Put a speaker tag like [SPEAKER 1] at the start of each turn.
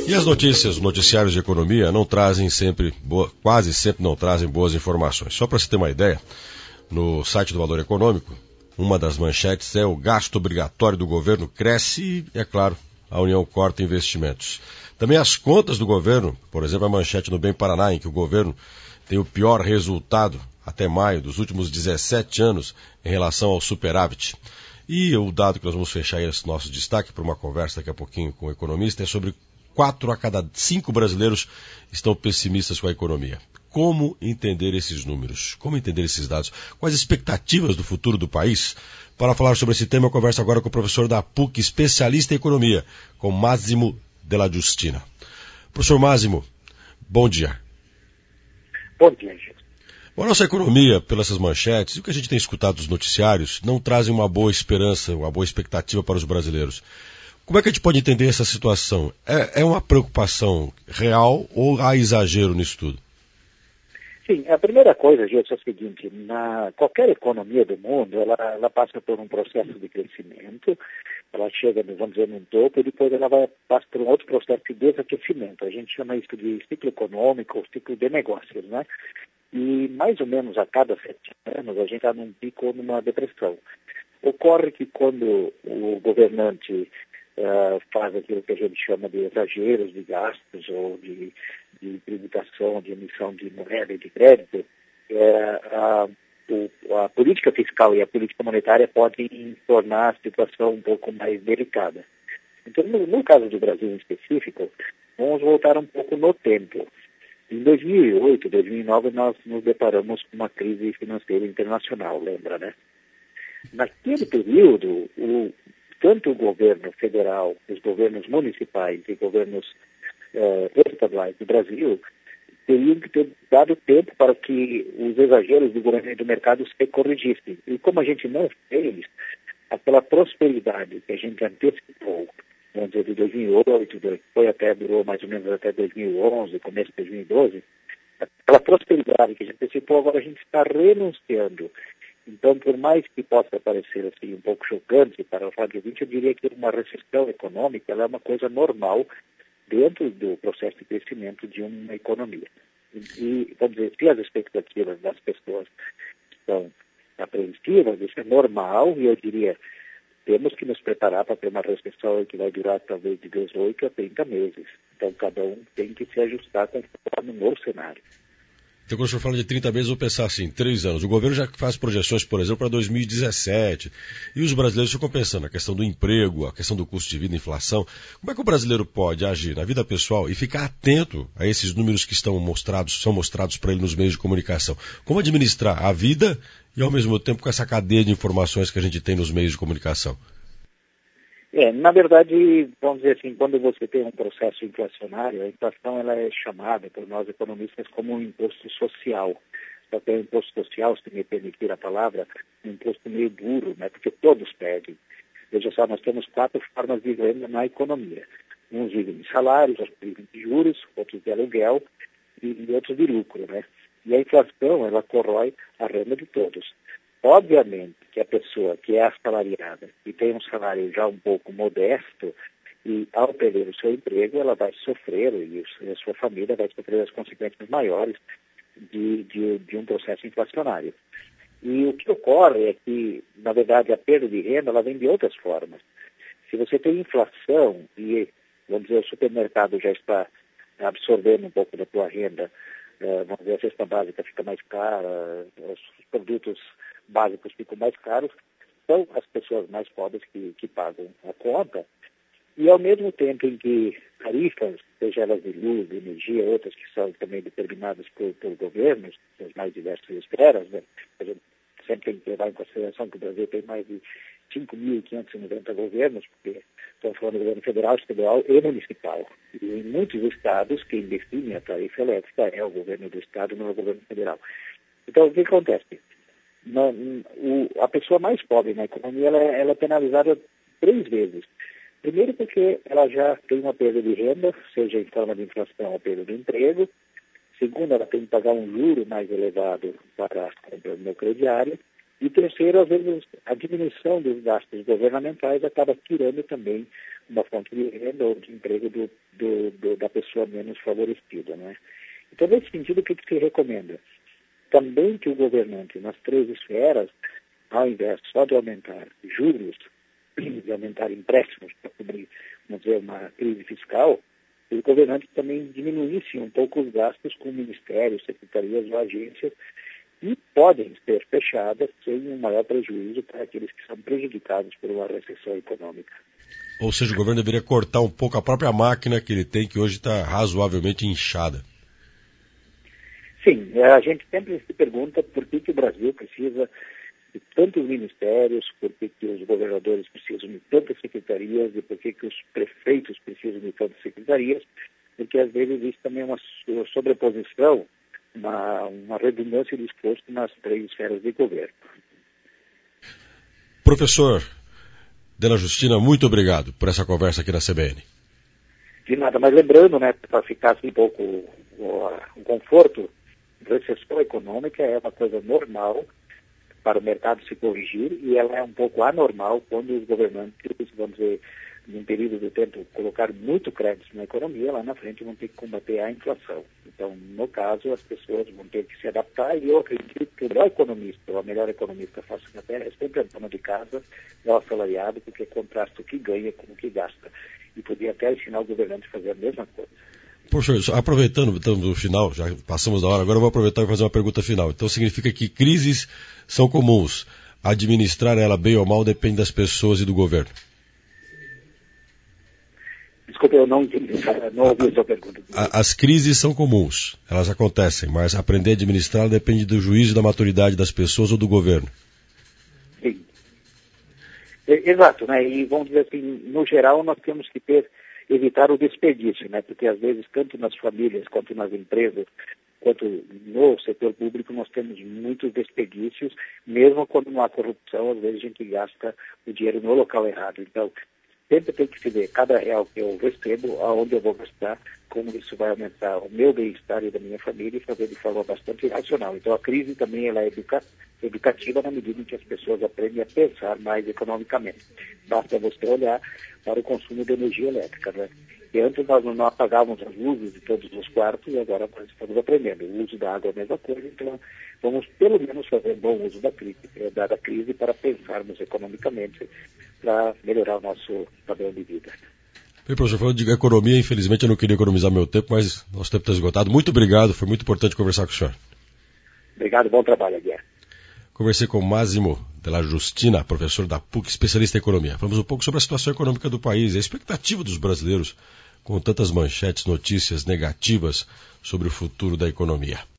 [SPEAKER 1] E as notícias, os noticiários de economia não trazem sempre, quase sempre não trazem boas informações. Só para você ter uma ideia, no site do Valor Econômico, uma das manchetes é: o gasto obrigatório do governo cresce e, é claro, a União corta investimentos. Também as contas do governo, por exemplo, a manchete no Bem Paraná, em que o governo tem o pior resultado até maio dos últimos 17 anos em relação ao superávit. E o dado que nós vamos fechar esse nosso destaque para uma conversa daqui a pouquinho com o economista é sobre 4 a cada 5 brasileiros estão pessimistas com a economia. Como entender esses números? Como entender esses dados? Quais as expectativas do futuro do país? Para falar sobre esse tema, eu converso agora com o professor da PUC, especialista em economia, com Máximo Della Justina. Professor Máximo, bom dia.
[SPEAKER 2] Bom dia, Gil.
[SPEAKER 1] A nossa economia, pelas essas manchetes, e o que a gente tem escutado dos noticiários, não trazem uma boa esperança, uma boa expectativa para os brasileiros. Como é que a gente pode entender essa situação? É uma preocupação real ou há exagero nisso tudo?
[SPEAKER 2] Sim, a primeira coisa, gente, é o seguinte: qualquer economia do mundo, ela passa por um processo de crescimento, ela chega, vamos dizer, num topo, e depois ela passa por um outro processo de desaquecimento. A gente chama isso de ciclo econômico ou ciclo de negócios, né? E mais ou menos a cada 7 anos a gente está num pico ou numa depressão. Ocorre que quando o governante faz aquilo que a gente chama de exageros de gastos ou de tributação, de emissão de moeda e de crédito, a política fiscal e a política monetária podem tornar a situação um pouco mais delicada. Então, no caso do Brasil em específico, vamos voltar um pouco no tempo. Em 2008, 2009, nós nos deparamos com uma crise financeira internacional, lembra, né? Naquele período, tanto o governo federal, os governos municipais e governos estaduais do Brasil teriam que ter dado tempo para que os exageros do governo e do mercado se corrigissem. E como a gente não fez, aquela prosperidade que a gente antecipou, vamos dizer, de 2008, durou mais ou menos até 2011, começo de 2012, aquela prosperidade que a gente antecipou, agora a gente está renunciando. Então, por mais que possa parecer assim um pouco chocante para o fato de ouvinte, eu diria que uma recessão econômica ela é uma coisa normal dentro do processo de crescimento de uma economia. E vamos dizer, se as expectativas das pessoas são apreensivas, isso é normal, e eu diria, temos que nos preparar para ter uma recessão que vai durar talvez de 18 a 30 meses. Então, cada um tem que se ajustar conforme o novo cenário.
[SPEAKER 1] Então, quando o senhor fala de 30 meses, eu vou pensar assim, 3 anos. O governo já faz projeções, por exemplo, para 2017. E os brasileiros ficam pensando a questão do emprego, a questão do custo de vida, inflação. Como é que o brasileiro pode agir na vida pessoal e ficar atento a esses números que são mostrados para ele nos meios de comunicação? Como administrar a vida e, ao mesmo tempo, com essa cadeia de informações que a gente tem nos meios de comunicação?
[SPEAKER 2] Na verdade, vamos dizer assim, quando você tem um processo inflacionário, a inflação ela é chamada por nós economistas como um imposto social. Só que o imposto social, se me permitir a palavra, um imposto meio duro, né, porque todos perdem. Veja só, nós temos 4 formas de renda na economia. Uns vivem de salários, outros vivem de juros, outros de aluguel e outros de lucro, né? E a inflação, ela corrói a renda de todos. Obviamente que a pessoa que é assalariada e tem um salário já um pouco modesto e ao perder o seu emprego, ela vai sofrer e a sua família vai sofrer as consequências maiores de um processo inflacionário. E o que ocorre é que, na verdade, a perda de renda ela vem de outras formas. Se você tem inflação e, vamos dizer, o supermercado já está absorvendo um pouco da tua renda, vamos dizer, a cesta básica fica mais cara, os produtos básicos ficam mais caros, são as pessoas mais pobres que pagam a conta, e ao mesmo tempo em que tarifas, seja elas de luz, de energia, outras que são também determinadas por governos, das mais diversas esferas, né? A gente sempre tem que levar em consideração que o Brasil tem mais de 5.590 governos, porque estamos falando do governo federal, estadual e municipal. E em muitos estados, quem define a tarifa elétrica é o governo do estado, não é o governo federal. Então, o que acontece? A pessoa mais pobre na economia ela é penalizada 3 vezes. Primeiro porque ela já tem uma perda de renda, seja em forma de inflação ou perda de emprego. Segundo, ela tem que pagar um juro mais elevado para as compras no crediário. E terceiro, às vezes, a diminuição dos gastos governamentais acaba tirando também uma fonte de renda ou de emprego da pessoa menos favorecida, né? Então, nesse sentido, o que se recomenda? Também que o governante, nas 3 esferas, ao invés só de aumentar juros, de aumentar empréstimos para cobrir, vamos dizer, uma crise fiscal, os governantes também diminuíssem um pouco os gastos com ministérios, secretarias ou agências, e podem ser fechadas sem um maior prejuízo para aqueles que são prejudicados por uma recessão econômica.
[SPEAKER 1] Ou seja, o governo deveria cortar um pouco a própria máquina que ele tem, que hoje está razoavelmente inchada.
[SPEAKER 2] Sim, a gente sempre se pergunta por que o Brasil precisa de tantos ministérios, por que os governadores precisam de tantas secretarias e por que os prefeitos precisam de tantas secretarias, porque às vezes existe também uma sobreposição, uma redundância de esforço nas 3 esferas de governo.
[SPEAKER 1] Professor Della Justina, muito obrigado por essa conversa aqui na CBN.
[SPEAKER 2] De nada, mas lembrando, né, para ficar assim um pouco o conforto, recessão econômica é uma coisa normal para o mercado se corrigir e ela é um pouco anormal quando os governantes, vamos dizer, num período de tempo, colocar muito crédito na economia, lá na frente vão ter que combater a inflação. Então, no caso, as pessoas vão ter que se adaptar e eu acredito que o melhor economista, ou a melhor economista face na Terra é sempre a dona de casa, é o assalariado, porque contrasta o que ganha com o que gasta. E podia até ensinar o governante a fazer a mesma coisa.
[SPEAKER 1] Professor, aproveitando, estamos no final, já passamos da hora, agora eu vou aproveitar e fazer uma pergunta final. Então significa que crises são comuns. Administrar ela bem ou mal depende das pessoas e do governo.
[SPEAKER 2] Desculpa, eu não entendi, não ouvi a sua pergunta.
[SPEAKER 1] As crises são comuns, elas acontecem, mas aprender a administrar depende do juízo e da maturidade das pessoas ou do governo.
[SPEAKER 2] Sim. Exato, né? E vamos dizer assim, no geral nós temos que evitar o desperdício, né? Porque às vezes, tanto nas famílias, quanto nas empresas, quanto no setor público, nós temos muitos desperdícios, mesmo quando não há corrupção, às vezes a gente gasta o dinheiro no local errado. Então, sempre tem que se ver cada real que eu recebo, aonde eu vou gastar, como isso vai aumentar o meu bem-estar e da minha família e fazer de forma bastante racional. Então, a crise também ela é educativa na medida em que as pessoas aprendem a pensar mais economicamente. Basta você olhar para o consumo de energia elétrica, né? E antes nós não apagávamos as luzes de todos os quartos e agora nós estamos aprendendo. O uso da água é a mesma coisa, então vamos pelo menos fazer bom uso da crise para pensarmos economicamente para melhorar o nosso padrão de vida.
[SPEAKER 1] Bem, professor, falando de economia, infelizmente eu não queria economizar meu tempo, mas nosso tempo está esgotado. Muito obrigado, foi muito importante conversar com o senhor.
[SPEAKER 2] Obrigado, bom trabalho, Guilherme.
[SPEAKER 1] Conversei com Máximo Della Justina, professor da PUC, especialista em economia. Falamos um pouco sobre a situação econômica do país e a expectativa dos brasileiros com tantas manchetes, notícias negativas sobre o futuro da economia.